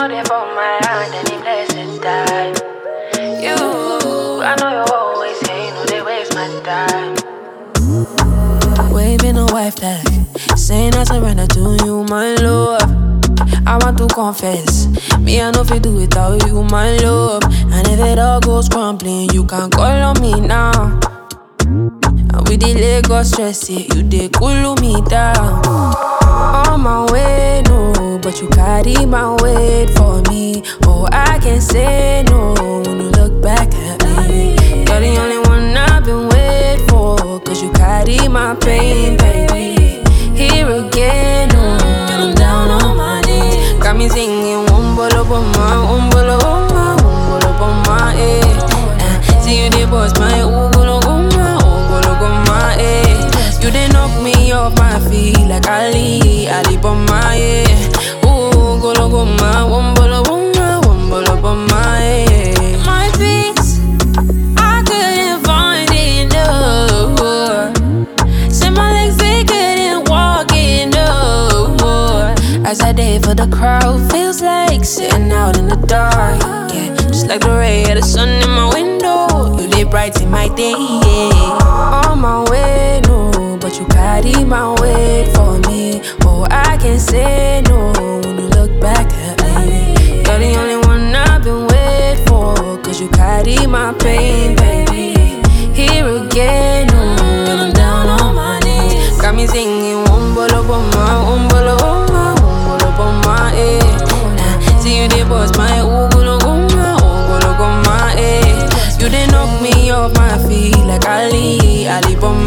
know they for my hand any blessed time. You, I know you always say, no, they waste my time. Waving a wife tag, saying I surrender to you, my love. I want to confess, me I know if you do without you, my love. And if it all goes crumbling, you can call on me now. And with the Lagos stress, yeah, you dey cool me down. On my way, no, but you carry my weight for me. Oh, I can't say no when you look back at me. You're the only one I've been waiting for, cause you carry my pain, baby. Here again, no, and I'm down on my knees. Got me singing, Wombolo Boma, Wombolo Boma, Wombolo Boma, eh. See you dey bust my Ugolo Goma, Ugolo Goma, eh. You dey knock me off my feet like Ali, Ali Boma, eh. Ugolo Goma, Wombolo Boma, Wombolo Boma, eh. My peace, I couldn't find it, no. Said my legs, they couldn't walk it, no. As I did for the crowd, feels like sitting out in the dark, yeah. Just like the ray of the sun in my window, you dey brighten my day, yeah. On my way, no, but you carry my weight for me. Oh, I can't say no when you look back at me. You're the only one I've been waiting for, cause you carry my pain, baby. Here again, no, and I'm down on my knees. Got me singing, Wombolo Boma, Wombolo Boma, Wombolo Boma, eh. See you dey bust my Ugolo Goma, Ugolo Goma, eh. You dey knock me off my feet like Ali, Ali Boma.